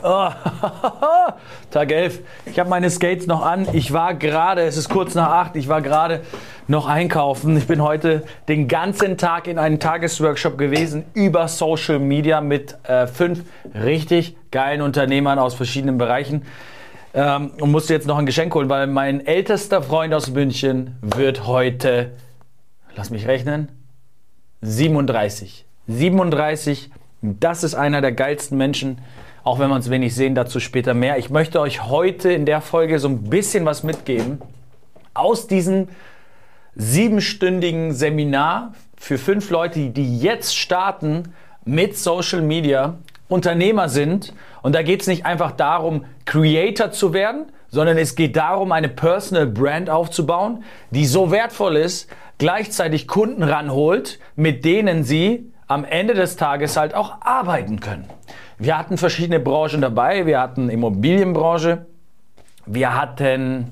Oh, Tag 11. Ich habe meine Skates noch an. Ich war gerade, es ist kurz nach 8, ich war gerade noch einkaufen. Ich bin heute den ganzen Tag in einem Tagesworkshop gewesen über Social Media mit 5 richtig geilen Unternehmern aus verschiedenen Bereichen. Und musste jetzt noch ein Geschenk holen, weil mein ältester Freund aus München wird heute, lass mich rechnen, 37. 37, das ist einer der geilsten Menschen, auch wenn wir uns wenig sehen, dazu später mehr. Ich möchte euch heute in der Folge so ein bisschen was mitgeben aus diesem 7-stündigen Seminar für 5 Leute, die jetzt starten mit Social Media, Unternehmer sind. Und da geht es nicht einfach darum, Creator zu werden, sondern es geht darum, eine Personal Brand aufzubauen, die so wertvoll ist, gleichzeitig Kunden ranholt, mit denen sie am Ende des Tages halt auch arbeiten können. Wir hatten verschiedene Branchen dabei. Wir hatten Immobilienbranche. Wir hatten...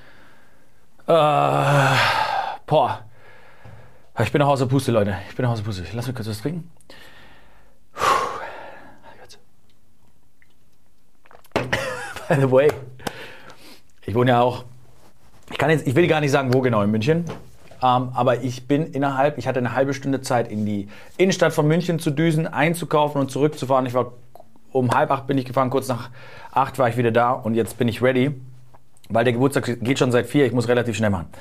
Ich bin noch außer Puste, Leute. Ich bin noch außer Puste. Lass mich kurz was trinken. By the way, ich wohne ja auch... Ich will gar nicht sagen, wo genau in München. Aber ich hatte eine halbe Stunde Zeit, in die Innenstadt von München zu düsen, einzukaufen und zurückzufahren. Ich war um 7:30 bin ich gefahren, kurz nach 8 war ich wieder da und jetzt bin ich ready, weil der Geburtstag geht schon seit 4, ich muss relativ schnell machen.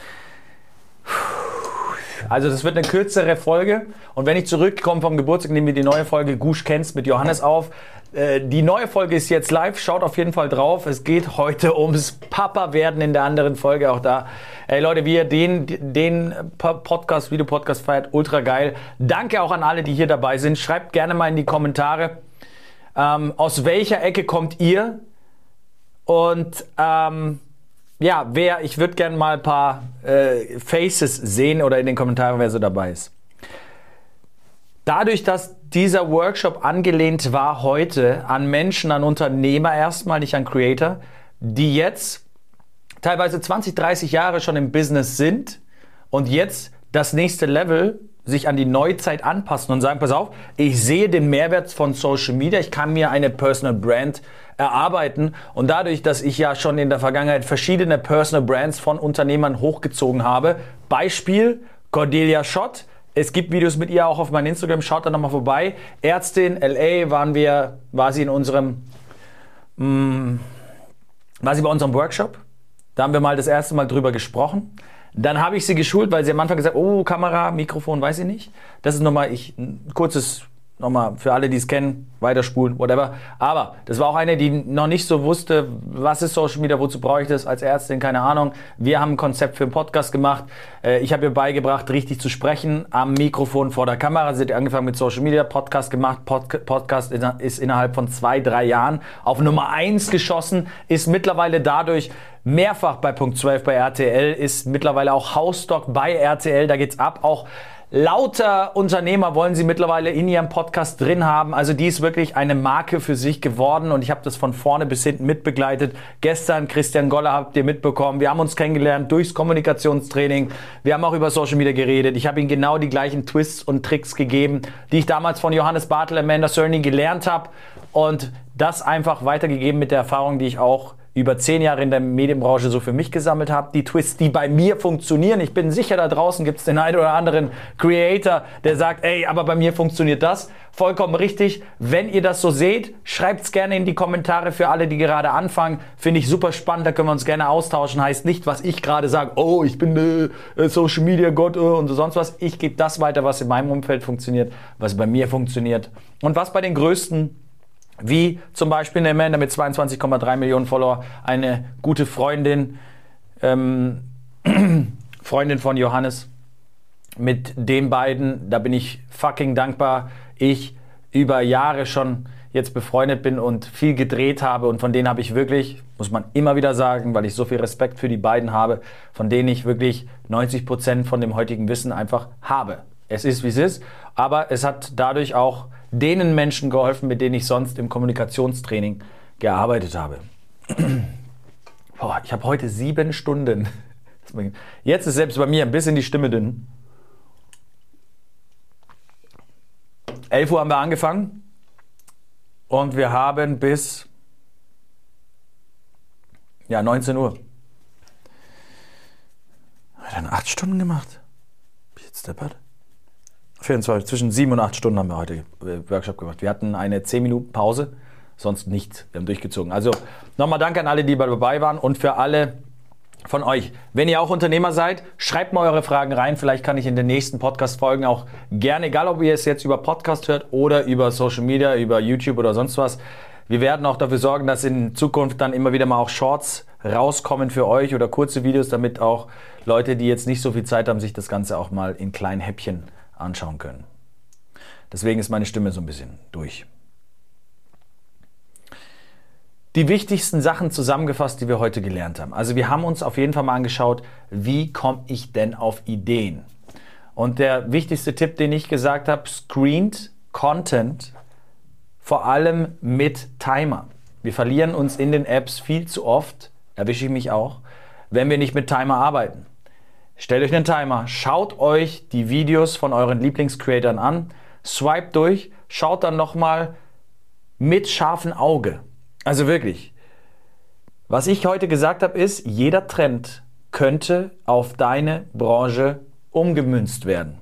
Also das wird eine kürzere Folge und wenn ich zurückkomme vom Geburtstag, nehmen wir die neue Folge Gusch kennst mit Johannes auf. Die neue Folge ist jetzt live, schaut auf jeden Fall drauf. Es geht heute ums Papa-Werden in der anderen Folge auch da. Ey Leute, wie ihr den Podcast, Videopodcast feiert, ultra geil. Danke auch an alle, die hier dabei sind. Schreibt gerne mal in die Kommentare, aus welcher Ecke kommt ihr? Und ich würde gerne mal ein paar Faces sehen oder in den Kommentaren, wer so dabei ist. Dadurch, dass dieser Workshop angelehnt war heute an Menschen, an Unternehmer erstmal, nicht an Creator, die jetzt teilweise 20, 30 Jahre schon im Business sind und jetzt das nächste Level sich an die Neuzeit anpassen und sagen, pass auf, ich sehe den Mehrwert von Social Media, ich kann mir eine Personal Brand erarbeiten und dadurch, dass ich ja schon in der Vergangenheit verschiedene Personal Brands von Unternehmern hochgezogen habe, Beispiel Cordelia Schott, es gibt Videos mit ihr auch auf meinem Instagram, schaut da nochmal vorbei, Ärztin, LA war sie bei unserem Workshop, da haben wir mal das erste Mal drüber gesprochen. Dann habe ich sie geschult, weil sie am Anfang gesagt hat, oh, Kamera, Mikrofon, weiß ich nicht. Das ist ein kurzes, für alle, die es kennen, weiterspulen, whatever. Aber das war auch eine, die noch nicht so wusste, was ist Social Media, wozu brauche ich das als Ärztin, keine Ahnung. Wir haben ein Konzept für einen Podcast gemacht. Ich habe ihr beigebracht, richtig zu sprechen, am Mikrofon vor der Kamera. Sie hat angefangen mit Social Media, Podcast gemacht. Podcast ist innerhalb von 2-3 Jahren auf Nummer 1 geschossen, ist mittlerweile dadurch mehrfach bei Punkt 12 bei RTL, ist mittlerweile auch Hausstock bei RTL, da geht's ab. Auch lauter Unternehmer wollen sie mittlerweile in ihrem Podcast drin haben. Also die ist wirklich eine Marke für sich geworden und ich habe das von vorne bis hinten mitbegleitet. Gestern Christian Goller habt ihr mitbekommen. Wir haben uns kennengelernt durchs Kommunikationstraining. Wir haben auch über Social Media geredet. Ich habe ihm genau die gleichen Twists und Tricks gegeben, die ich damals von Johannes Bartel, Amanda Cerny gelernt habe und das einfach weitergegeben mit der Erfahrung, die ich auch über 10 Jahre in der Medienbranche so für mich gesammelt habe. Die Twists, die bei mir funktionieren. Ich bin sicher, da draußen gibt es den einen oder anderen Creator, der sagt, ey, aber bei mir funktioniert das. Vollkommen richtig. Wenn ihr das so seht, schreibt es gerne in die Kommentare für alle, die gerade anfangen. Finde ich super spannend, da können wir uns gerne austauschen. Heißt nicht, was ich gerade sage, oh, ich bin Social Media Gott und sonst was. Ich gebe das weiter, was in meinem Umfeld funktioniert, was bei mir funktioniert. Und was bei den Größten, wie zum Beispiel eine Amanda mit 22,3 Millionen Follower, eine gute Freundin, Freundin von Johannes. Mit den beiden, da bin ich fucking dankbar. Ich über Jahre schon jetzt befreundet bin und viel gedreht habe und von denen habe ich wirklich, muss man immer wieder sagen, weil ich so viel Respekt für die beiden habe, von denen ich wirklich 90% von dem heutigen Wissen einfach habe. Es ist, wie es ist, aber es hat dadurch auch denen Menschen geholfen, mit denen ich sonst im Kommunikationstraining gearbeitet habe. Boah, ich habe heute 7 Stunden. Jetzt ist selbst bei mir ein bisschen die Stimme dünn. 11 Uhr haben wir angefangen und wir haben bis Ja, 19 Uhr. Haben wir dann 8 Stunden gemacht? Bin ich jetzt deppert? 24, zwischen 7 und 8 Stunden haben wir heute Workshop gemacht. Wir hatten eine 10 Minuten Pause, sonst nichts. Wir haben durchgezogen. Also nochmal danke an alle, die dabei waren und für alle von euch. Wenn ihr auch Unternehmer seid, schreibt mal eure Fragen rein. Vielleicht kann ich in den nächsten Podcast-Folgen auch gerne, egal ob ihr es jetzt über Podcast hört oder über Social Media, über YouTube oder sonst was, wir werden auch dafür sorgen, dass in Zukunft dann immer wieder mal auch Shorts rauskommen für euch oder kurze Videos, damit auch Leute, die jetzt nicht so viel Zeit haben, sich das Ganze auch mal in kleinen Häppchen anschauen können. Deswegen ist meine Stimme so ein bisschen durch. Die wichtigsten Sachen zusammengefasst, die wir heute gelernt haben. Also wir haben uns auf jeden Fall mal angeschaut, wie komme ich denn auf Ideen? Und der wichtigste Tipp, den ich gesagt habe, screent Content vor allem mit Timer. Wir verlieren uns in den Apps viel zu oft, erwische ich mich auch, wenn wir nicht mit Timer arbeiten. Stellt euch einen Timer, schaut euch die Videos von euren Lieblingscreatoren an, swipe durch, schaut dann nochmal mit scharfem Auge. Also wirklich, was ich heute gesagt habe, ist, jeder Trend könnte auf deine Branche umgemünzt werden.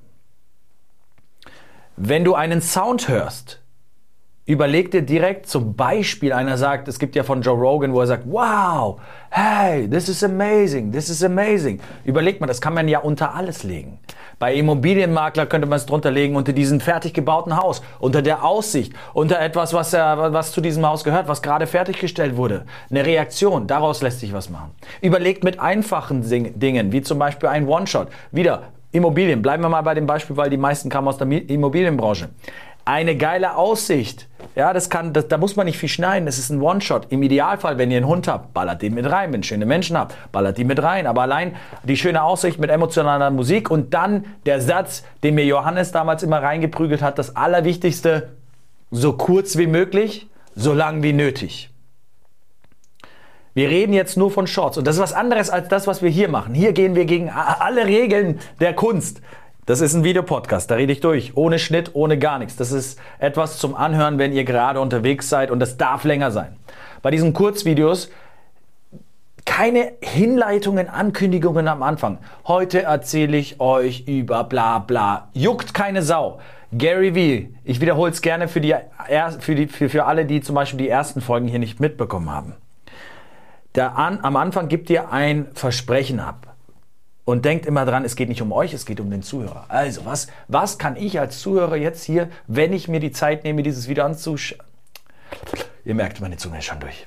Wenn du einen Sound hörst, überleg dir direkt zum Beispiel, einer sagt, es gibt ja von Joe Rogan, wo er sagt, wow, hey, this is amazing, this is amazing. Überlegt mal, das kann man ja unter alles legen. Bei Immobilienmakler könnte man es drunter legen, unter diesem fertig gebauten Haus, unter der Aussicht, unter etwas, was zu diesem Haus gehört, was gerade fertiggestellt wurde. Eine Reaktion, daraus lässt sich was machen. Überlegt mit einfachen Dingen, wie zum Beispiel ein One-Shot. Wieder Immobilien, bleiben wir mal bei dem Beispiel, weil die meisten kamen aus der Immobilienbranche. Eine geile Aussicht, ja, da muss man nicht viel schneiden, das ist ein One-Shot. Im Idealfall, wenn ihr einen Hund habt, ballert den mit rein. Wenn ihr schöne Menschen habt, ballert die mit rein. Aber allein die schöne Aussicht mit emotionaler Musik und dann der Satz, den mir Johannes damals immer reingeprügelt hat, das Allerwichtigste, so kurz wie möglich, so lang wie nötig. Wir reden jetzt nur von Shorts und das ist was anderes als das, was wir hier machen. Hier gehen wir gegen alle Regeln der Kunst. Das ist ein Videopodcast, da rede ich durch, ohne Schnitt, ohne gar nichts. Das ist etwas zum Anhören, wenn ihr gerade unterwegs seid und das darf länger sein. Bei diesen Kurzvideos keine Hinleitungen, Ankündigungen am Anfang. Heute erzähle ich euch über bla bla. Juckt keine Sau. Gary Vee, ich wiederhole es gerne für alle, die zum Beispiel die ersten Folgen hier nicht mitbekommen haben. Am Anfang gibt ihr ein Versprechen ab. Und denkt immer dran, es geht nicht um euch, es geht um den Zuhörer. Also, was kann ich als Zuhörer jetzt hier, wenn ich mir die Zeit nehme, dieses Video anzuschauen? Ihr merkt, meine Zunge ist schon durch.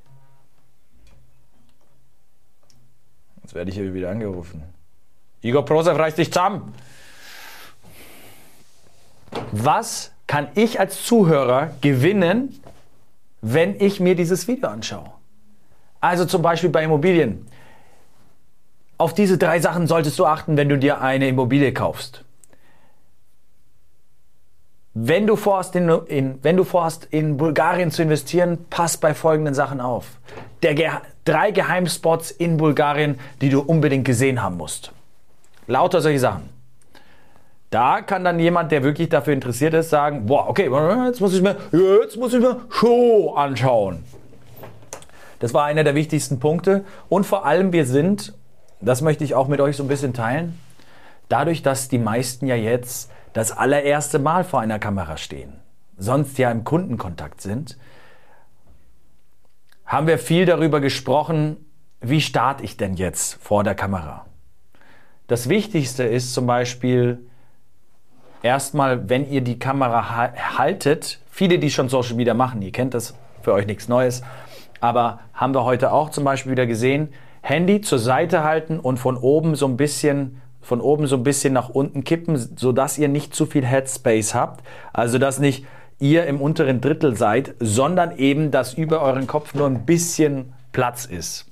Jetzt werde ich hier wieder angerufen. Igor Prosev, reiß dich zusammen! Was kann ich als Zuhörer gewinnen, wenn ich mir dieses Video anschaue? Also zum Beispiel bei Immobilien. Auf diese 3 Sachen solltest du achten, wenn du dir eine Immobilie kaufst. Wenn du vorhast, in Bulgarien zu investieren, pass bei folgenden Sachen auf. 3 Geheimspots in Bulgarien, die du unbedingt gesehen haben musst. Lauter solche Sachen. Da kann dann jemand, der wirklich dafür interessiert ist, sagen, boah, okay, jetzt muss ich mir Show anschauen. Das war einer der wichtigsten Punkte. Und vor allem, das möchte ich auch mit euch so ein bisschen teilen, dadurch, dass die meisten ja jetzt das allererste Mal vor einer Kamera stehen, sonst ja im Kundenkontakt sind, haben wir viel darüber gesprochen, wie starte ich denn jetzt vor der Kamera. Das Wichtigste ist zum Beispiel erstmal, wenn ihr die Kamera haltet, viele, die schon Social Media machen, ihr kennt das, für euch nichts Neues, aber haben wir heute auch zum Beispiel wieder gesehen, Handy zur Seite halten und von oben so ein bisschen nach unten kippen, sodass ihr nicht zu viel Headspace habt. Also dass nicht ihr im unteren Drittel seid, sondern eben, dass über euren Kopf nur ein bisschen Platz ist.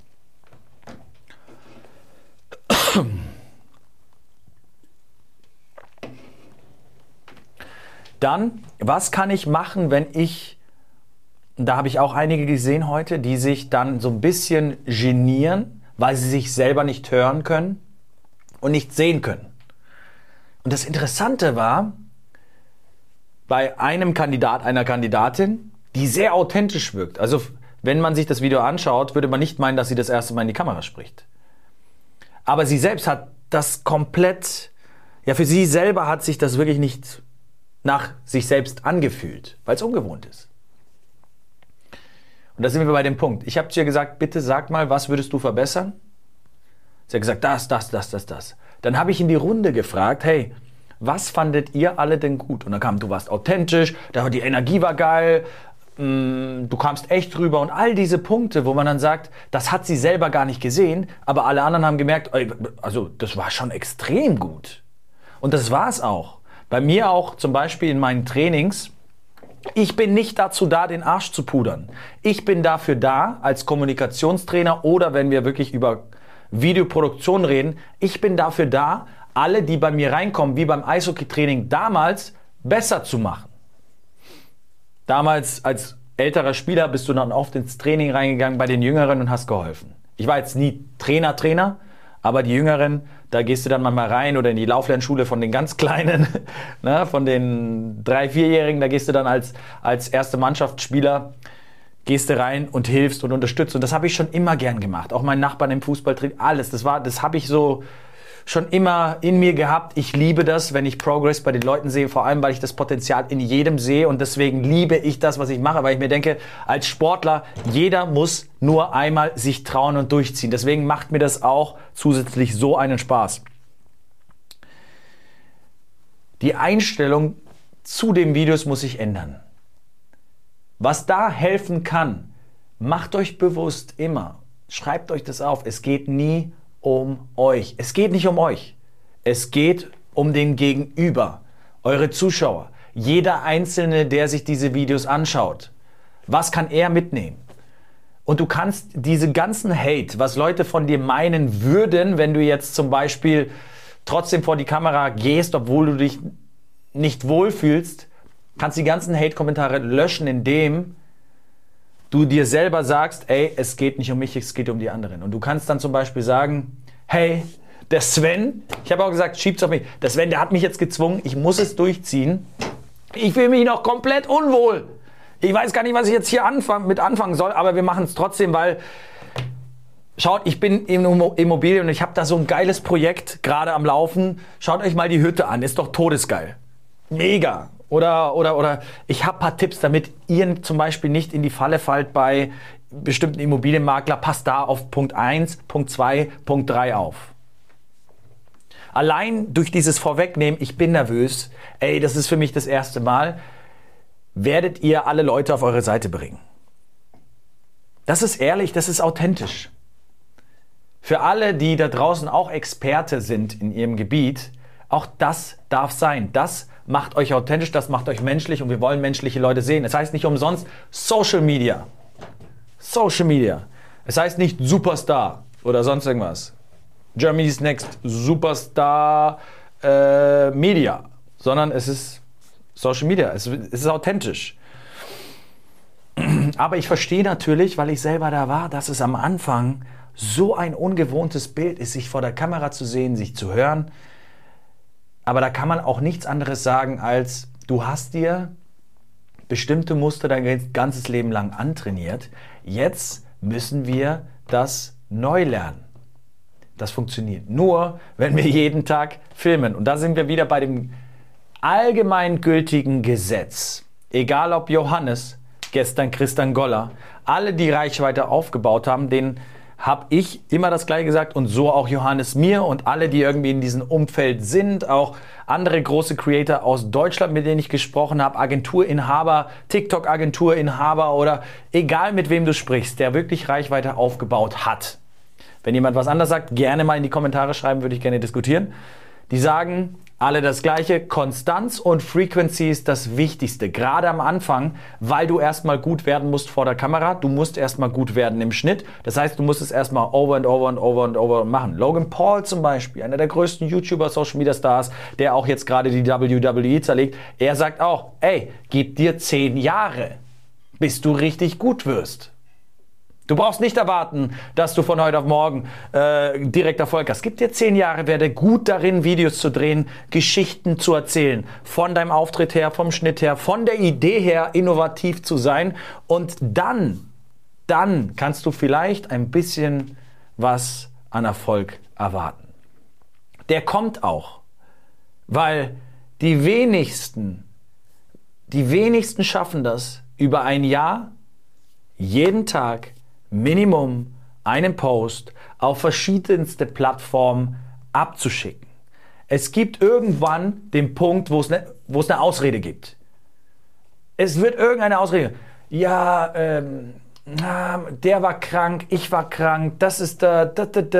Dann, was kann ich machen, da habe ich auch einige gesehen heute, die sich dann so ein bisschen genieren, weil sie sich selber nicht hören können und nicht sehen können. Und das Interessante war, bei einem Kandidat, einer Kandidatin, die sehr authentisch wirkt. Also wenn man sich das Video anschaut, würde man nicht meinen, dass sie das erste Mal in die Kamera spricht. Aber sie selbst hat das komplett, ja, für sie selber hat sich das wirklich nicht nach sich selbst angefühlt, weil es ungewohnt ist. Und da sind wir bei dem Punkt. Ich habe zu ihr gesagt, bitte sag mal, was würdest du verbessern? Sie hat gesagt, das. Dann habe ich in die Runde gefragt, hey, was fandet ihr alle denn gut? Und dann kam, du warst authentisch, die Energie war geil, du kamst echt rüber und all diese Punkte, wo man dann sagt, das hat sie selber gar nicht gesehen, aber alle anderen haben gemerkt, also das war schon extrem gut. Und das war es auch. Bei mir auch zum Beispiel in meinen Trainings, ich bin nicht dazu da, den Arsch zu pudern. Ich bin dafür da, als Kommunikationstrainer oder wenn wir wirklich über Videoproduktion reden, ich bin dafür da, alle, die bei mir reinkommen, wie beim Eishockey-Training damals, besser zu machen. Damals als älterer Spieler bist du dann oft ins Training reingegangen bei den Jüngeren und hast geholfen. Ich war jetzt nie Trainer, aber die Jüngeren, da gehst du dann mal rein oder in die Lauflernschule von den ganz Kleinen, ne, von den 3-, 4-Jährigen, da gehst du dann als erste Mannschaftsspieler, gehst du rein und hilfst und unterstützt. Und das habe ich schon immer gern gemacht. Auch meinen Nachbarn im Fußballtraining, alles. Das habe ich so schon immer in mir gehabt. Ich liebe das, wenn ich Progress bei den Leuten sehe, vor allem, weil ich das Potenzial in jedem sehe und deswegen liebe ich das, was ich mache, weil ich mir denke, als Sportler, jeder muss nur einmal sich trauen und durchziehen. Deswegen macht mir das auch zusätzlich so einen Spaß. Die Einstellung zu den Videos muss sich ändern. Was da helfen kann, macht euch bewusst immer, schreibt euch das auf, es geht nie um euch. Es geht nicht um euch. Es geht um den Gegenüber, eure Zuschauer. Jeder Einzelne, der sich diese Videos anschaut. Was kann er mitnehmen? Und du kannst diese ganzen Hate, was Leute von dir meinen würden, wenn du jetzt zum Beispiel trotzdem vor die Kamera gehst, obwohl du dich nicht wohlfühlst, kannst die ganzen Hate-Kommentare löschen, indem du dir selber sagst, ey, es geht nicht um mich, es geht um die anderen. Und du kannst dann zum Beispiel sagen, hey, der Sven, ich habe auch gesagt, schiebt's auf mich, der Sven, der hat mich jetzt gezwungen, ich muss es durchziehen. Ich fühle mich noch komplett unwohl. Ich weiß gar nicht, was ich jetzt hier anfangen soll, aber wir machen es trotzdem, weil, schaut, ich bin in Immobilien und ich habe da so ein geiles Projekt gerade am Laufen. Schaut euch mal die Hütte an, ist doch todesgeil. Mega. Oder ich habe ein paar Tipps, damit ihr zum Beispiel nicht in die Falle fallt bei bestimmten Immobilienmakler. Passt da auf Punkt 1, Punkt 2, Punkt 3 auf. Allein durch dieses Vorwegnehmen, ich bin nervös, ey, das ist für mich das erste Mal, werdet ihr alle Leute auf eure Seite bringen. Das ist ehrlich, das ist authentisch. Für alle, die da draußen auch Experte sind in ihrem Gebiet, auch das darf sein. Das macht euch authentisch, das macht euch menschlich und wir wollen menschliche Leute sehen. Das heißt nicht umsonst Social Media. Social Media. Es heißt nicht Superstar oder sonst irgendwas. Germany's Next Superstar Media. Sondern es ist Social Media. Es ist authentisch. Aber ich verstehe natürlich, weil ich selber da war, dass es am Anfang so ein ungewohntes Bild ist, sich vor der Kamera zu sehen, sich zu hören. Aber da kann man auch nichts anderes sagen als, du hast dir bestimmte Muster dein ganzes Leben lang antrainiert. Jetzt müssen wir das neu lernen. Das funktioniert nur, wenn wir jeden Tag filmen. Und da sind wir wieder bei dem allgemeingültigen Gesetz. Egal ob Johannes, gestern Christian Goller, alle, die Reichweite aufgebaut haben, denen habe ich immer das Gleiche gesagt und so auch Johannes mir und alle, die irgendwie in diesem Umfeld sind, auch andere große Creator aus Deutschland, mit denen ich gesprochen habe, Agenturinhaber, TikTok-Agenturinhaber oder egal mit wem du sprichst, der wirklich Reichweite aufgebaut hat. Wenn jemand was anderes sagt, gerne mal in die Kommentare schreiben, würde ich gerne diskutieren. Die sagen alle das Gleiche, Konstanz und Frequency ist das Wichtigste, gerade am Anfang, weil du erstmal gut werden musst vor der Kamera, du musst erstmal gut werden im Schnitt, das heißt, du musst es erstmal over and over and over and over machen. Logan Paul zum Beispiel, einer der größten YouTuber, Social Media Stars, der auch jetzt gerade die WWE zerlegt, er sagt auch, ey, gib dir 10 Jahre, bis du richtig gut wirst. Du brauchst nicht erwarten, dass du von heute auf morgen direkt Erfolg hast. Gib dir 10 Jahre, werde gut darin, Videos zu drehen, Geschichten zu erzählen. Von deinem Auftritt her, vom Schnitt her, von der Idee her, innovativ zu sein. Und dann dann kannst du vielleicht ein bisschen was an Erfolg erwarten. Der kommt auch, weil die wenigsten schaffen das, über ein Jahr, jeden Tag, Minimum einen Post auf verschiedenste Plattformen abzuschicken. Es gibt irgendwann den Punkt, wo es eine Ausrede gibt. Es wird irgendeine Ausrede. Ja, der war krank, ich war krank, das ist da.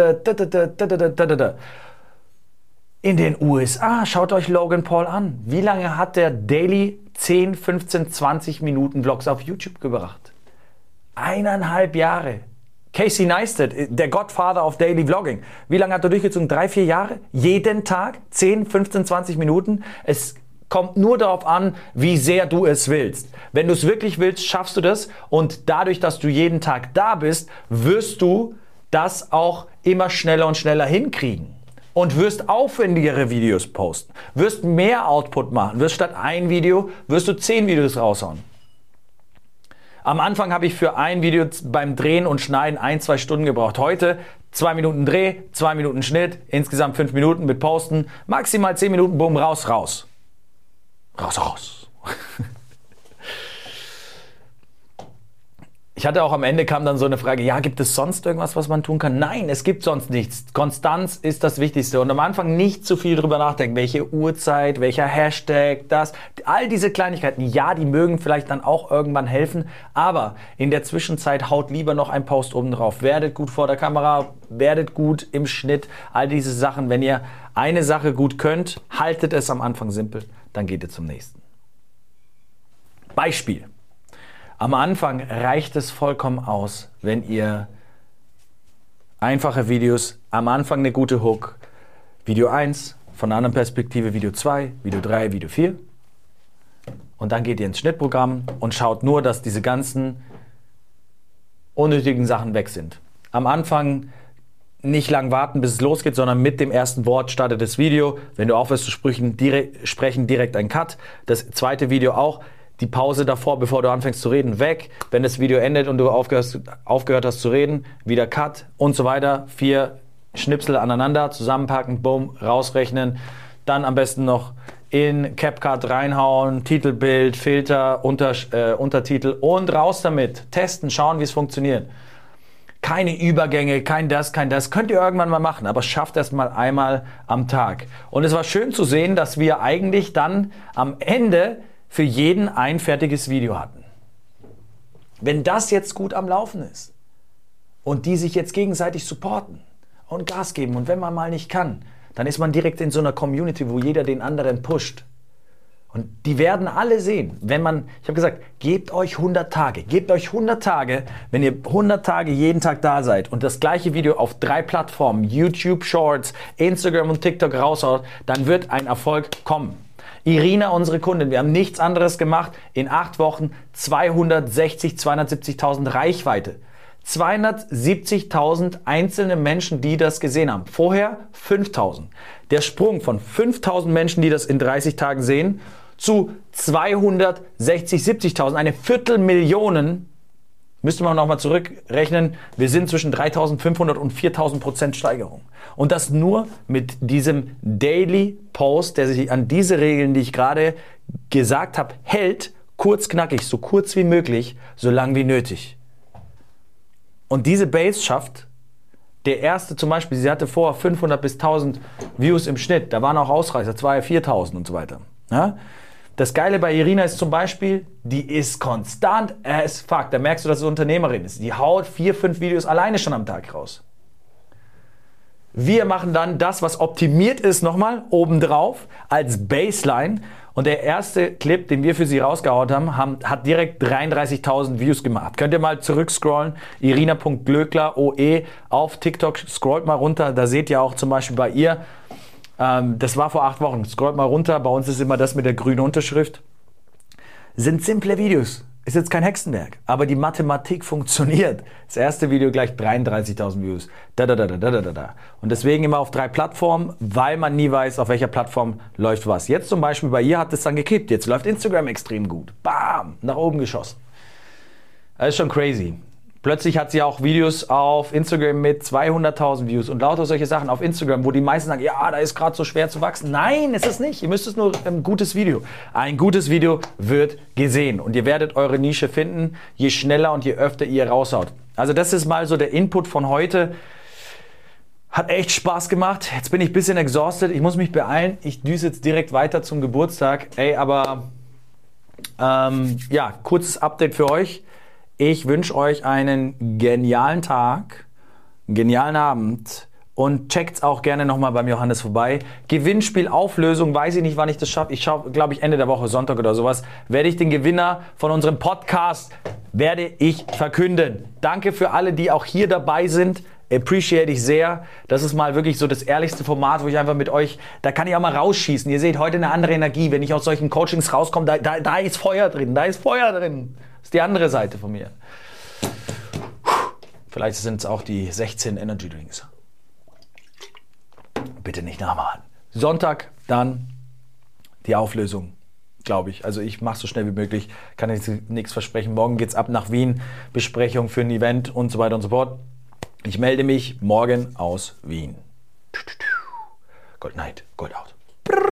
In den USA, schaut euch Logan Paul an. Wie lange hat der daily 10, 15, 20 Minuten Vlogs auf YouTube gebracht? 1,5 Jahre. Casey Neistat, der Godfather of Daily Vlogging. Wie lange hat er durchgezogen? 3, 4 Jahre? Jeden Tag? 10, 15, 20 Minuten? Es kommt nur darauf an, wie sehr du es willst. Wenn du es wirklich willst, schaffst du das. Und dadurch, dass du jeden Tag da bist, wirst du das auch immer schneller und schneller hinkriegen. Und wirst aufwendigere Videos posten. Wirst mehr Output machen. Wirst statt ein Video, wirst du 10 Videos raushauen. Am Anfang habe ich für ein Video beim Drehen und Schneiden 1, 2 Stunden gebraucht. Heute 2 Minuten Dreh, 2 Minuten Schnitt, insgesamt 5 Minuten mit Posten, maximal 10 Minuten, bumm, raus. Raus. Ich hatte auch am Ende kam dann so eine Frage, ja, gibt es sonst irgendwas, was man tun kann? Nein, es gibt sonst nichts. Konstanz ist das Wichtigste und am Anfang nicht zu viel drüber nachdenken, welche Uhrzeit, welcher Hashtag, all diese Kleinigkeiten, ja, die mögen vielleicht dann auch irgendwann helfen, aber in der Zwischenzeit haut lieber noch ein Post oben drauf. Werdet gut vor der Kamera, werdet gut im Schnitt, all diese Sachen. Wenn ihr eine Sache gut könnt, haltet es am Anfang simpel, dann geht ihr zum nächsten. Beispiel. Am Anfang reicht es vollkommen aus, wenn ihr einfache Videos, am Anfang eine gute Hook, Video 1, von einer anderen Perspektive Video 2, Video 3, Video 4 und dann geht ihr ins Schnittprogramm und schaut nur, dass diese ganzen unnötigen Sachen weg sind. Am Anfang nicht lang warten, bis es losgeht, sondern mit dem ersten Wort startet das Video. Wenn du aufhörst zu sprechen, direkt ein Cut. Das zweite Video auch. Die Pause davor, bevor du anfängst zu reden, weg. Wenn das Video endet und du aufgehört hast zu reden, wieder Cut und so weiter. 4 Schnipsel aneinander, zusammenpacken, bumm, rausrechnen. Dann am besten noch in CapCut reinhauen, Titelbild, Filter, Untertitel und raus damit. Testen, schauen, wie es funktioniert. Keine Übergänge, kein das. Könnt ihr irgendwann mal machen, aber schafft erst mal einmal am Tag. Und es war schön zu sehen, dass wir eigentlich dann am Ende für jeden ein fertiges Video hatten. Wenn das jetzt gut am Laufen ist und die sich jetzt gegenseitig supporten und Gas geben und wenn man mal nicht kann, dann ist man direkt in so einer Community, wo jeder den anderen pusht. Und die werden alle sehen, ich habe gesagt, gebt euch 100 Tage. Gebt euch 100 Tage, wenn ihr 100 Tage jeden Tag da seid und das gleiche Video auf 3 Plattformen, YouTube Shorts, Instagram und TikTok raushaut, dann wird ein Erfolg kommen. Irina, unsere Kundin, wir haben nichts anderes gemacht. In 8 Wochen 270.000 Reichweite. 270.000 einzelne Menschen, die das gesehen haben. Vorher 5.000. Der Sprung von 5.000 Menschen, die das in 30 Tagen sehen, zu 270.000, eine Viertelmillion, müsste man nochmal zurückrechnen, wir sind zwischen 3.500 und 4.000% Steigerung. Und das nur mit diesem Daily Post, der sich an diese Regeln, die ich gerade gesagt habe, hält, kurz knackig, so kurz wie möglich, so lang wie nötig. Und diese Base schafft, der erste zum Beispiel, sie hatte vorher 500 bis 1000 Views im Schnitt, da waren auch Ausreißer, 2.000, 4.000 und so weiter. Ja? Das Geile bei Irina ist zum Beispiel, die ist konstant as fuck. Da merkst du, dass sie Unternehmerin ist. Die haut 4, 5 Videos alleine schon am Tag raus. Wir machen dann das, was optimiert ist, nochmal obendrauf als Baseline. Und der erste Clip, den wir für sie rausgehauen haben, hat direkt 33.000 Views gemacht. Könnt ihr mal zurückscrollen, irina.glöckler, OE, auf TikTok, scrollt mal runter, da seht ihr auch zum Beispiel bei ihr, das war vor 8 Wochen, scrollt mal runter, bei uns ist immer das mit der grünen Unterschrift. Sind simple Videos, ist jetzt kein Hexenwerk, aber die Mathematik funktioniert. Das erste Video gleich 33.000 Views. Und deswegen immer auf 3 Plattformen, weil man nie weiß, auf welcher Plattform läuft was. Jetzt zum Beispiel bei ihr hat es dann gekippt, jetzt läuft Instagram extrem gut. Bam, nach oben geschossen. Das ist schon crazy. Plötzlich hat sie auch Videos auf Instagram mit 200.000 Views und lauter solche Sachen auf Instagram, wo die meisten sagen, ja, da ist gerade so schwer zu wachsen. Nein, ist es nicht. Ihr müsst es nur ein gutes Video. Ein gutes Video wird gesehen und ihr werdet eure Nische finden, je schneller und je öfter ihr raushaut. Also das ist mal so der Input von heute. Hat echt Spaß gemacht. Jetzt bin ich ein bisschen exhausted. Ich muss mich beeilen. Ich düse jetzt direkt weiter zum Geburtstag. Ey, aber ja, kurzes Update für euch. Ich wünsche euch einen genialen Tag, einen genialen Abend und checkt's auch gerne nochmal beim Johannes vorbei. Gewinnspielauflösung, weiß ich nicht, wann ich das schaffe. Ich schaue, glaube ich, Ende der Woche, Sonntag oder sowas, werde ich den Gewinner von unserem Podcast, werde ich verkünden. Danke für alle, die auch hier dabei sind. Appreciate ich sehr. Das ist mal wirklich so das ehrlichste Format, wo ich einfach mit euch, da kann ich auch mal rausschießen. Ihr seht heute eine andere Energie. Wenn ich aus solchen Coachings rauskomme, da ist Feuer drin, da ist Feuer drin. Das ist die andere Seite von mir. Vielleicht sind es auch die 16 Energy Drinks. Bitte nicht nachmachen. Sonntag dann die Auflösung, glaube ich. Also ich mache es so schnell wie möglich, kann jetzt nichts versprechen. Morgen geht's ab nach Wien, Besprechung für ein Event und so weiter und so fort. Ich melde mich morgen aus Wien. Good night, good out.